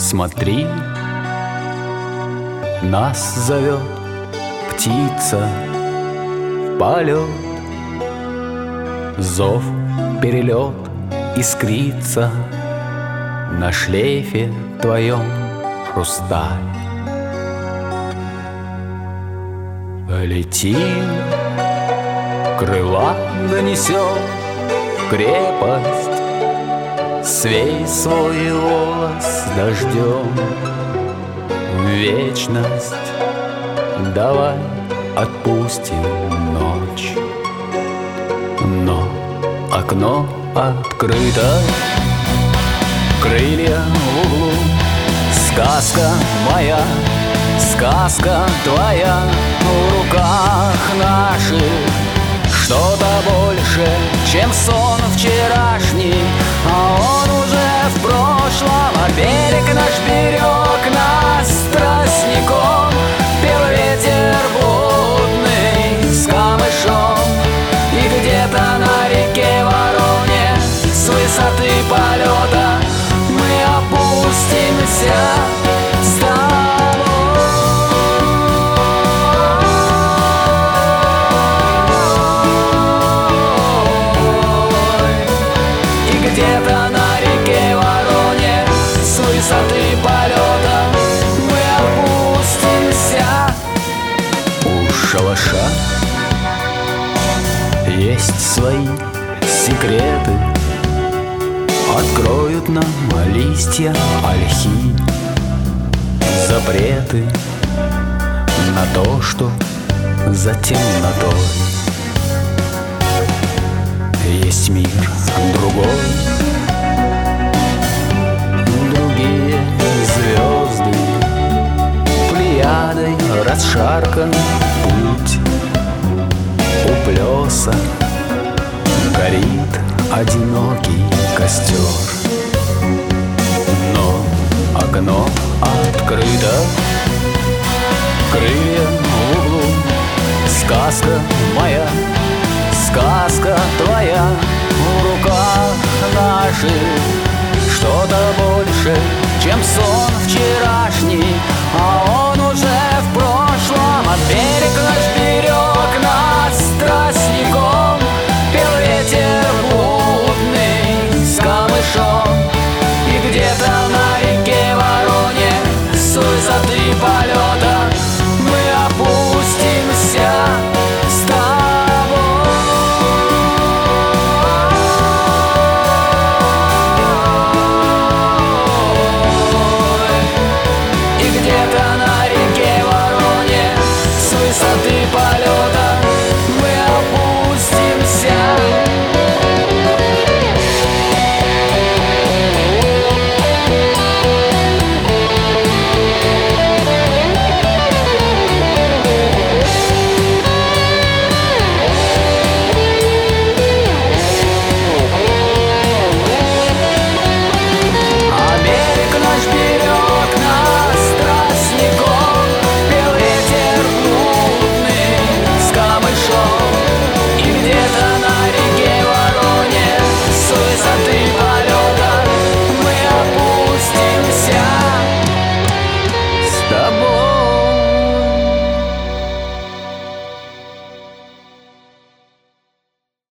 Смотри, нас зовет птица в полет. Зов, перелет искрится на шлейфе твоем хрусталь. Летим, крыла донесет крепость, свей свой волос дождем. Вечность давай отпустим ночь, но окно открыто, крылья в углу. Сказка моя, сказка твоя в руках наших. Что-то больше, чем сон вчерашний, а он уже в прошлом, а берег наш берег нас тростником. Пел ветер блудный с камышом, и где-то на реке Вороне с высоты полета мы опустимся с тобой. И где-то на реке Вороне с высоты полета мы опустимся. У шалаша есть свои секреты, откроют нам листья ольхи, запреты на то, что за темнотой есть мир другой, другие звезды, плеядой расшаркан путь. У плеса горит одинокий костер, но окно открыто, крылья в углу. Сказка моя, сказка твоя в руках наших. Что-то больше, чем сон вчерашний, а он уже в прошлом, а берег наш